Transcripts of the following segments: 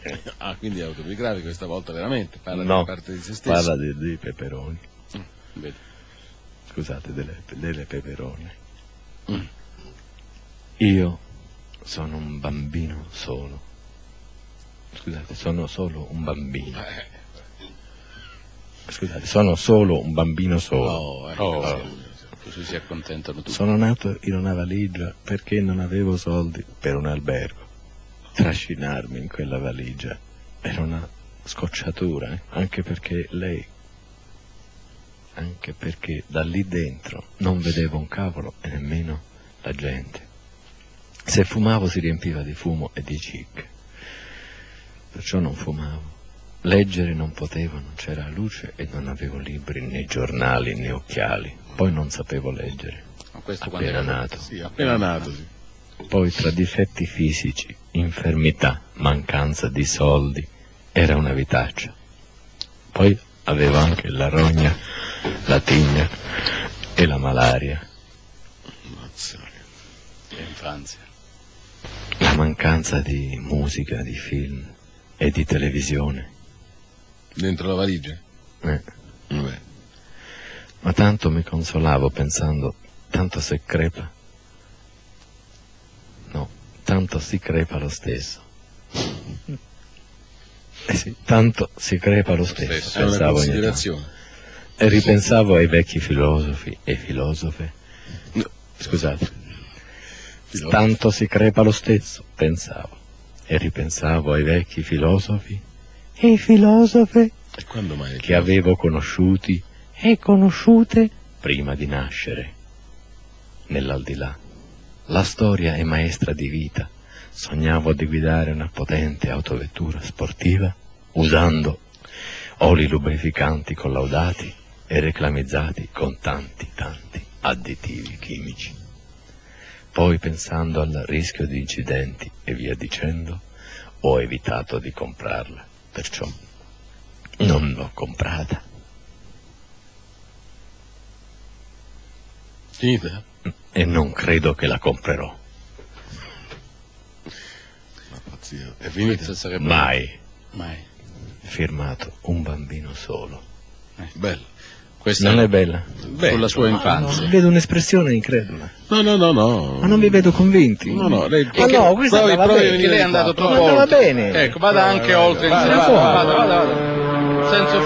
Quindi è autobiografico questa volta veramente? Parla No, di parte di se stesso? parla dei peperoni. Vedi. Scusate, delle peperone. Io sono un bambino solo. Scusate, sono solo un bambino. Scusate, sono solo un bambino solo. Così si accontentano tutti. Sono nato in una valigia perché non avevo soldi per un albergo. Trascinarmi in quella valigia era una scocciatura, anche perché da lì dentro non vedevo un cavolo e nemmeno la gente. Se fumavo si riempiva di fumo e di cic. Perciò non fumavo. Leggere non potevo, non c'era luce e non avevo libri, né giornali, né occhiali. Poi non sapevo leggere. Ma questo Appena nato. Sì, appena nato, sì. Poi tra difetti fisici, infermità, mancanza di soldi, era una vitaccia. Poi avevo anche la rogna, la tigna e la malaria. Che infanzia. La mancanza di musica, di film e di televisione. Dentro la valigia? Vabbè. Ma tanto mi consolavo pensando, tanto se crepa. No, tanto si crepa lo stesso. Sì, tanto si crepa lo stesso. È una Pensavo ogni considerazione. tanto. E ripensavo ai vecchi filosofi e filosofe. Scusate. Tanto si crepa lo stesso, pensavo. E ripensavo ai vecchi filosofi e filosofe E quando mai? che avevo conosciuti e conosciute prima di nascere. Nell'aldilà. La storia è maestra di vita. Sognavo di guidare una potente autovettura sportiva usando oli lubrificanti collaudati e reclamizzati con tanti additivi chimici. Poi, pensando al rischio di incidenti e via dicendo, ho evitato di comprarla, perciò non l'ho comprata. Finita? E non credo che la comprerò. Ma pazzia. È finita? Mai. Mai. Firmato un bambino solo. Bello. Questa Non è bella? sulla sua infanzia. No, vedo un'espressione incredula. No. Ma non vi vedo convinti? No, lei questa andava bene. che lei è andato troppo andava oltre. bene. Ecco, vada anche oltre. Vada. Senza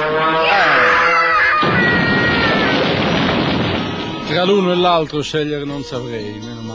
tra l'uno e l'altro scegliere non saprei, meno male.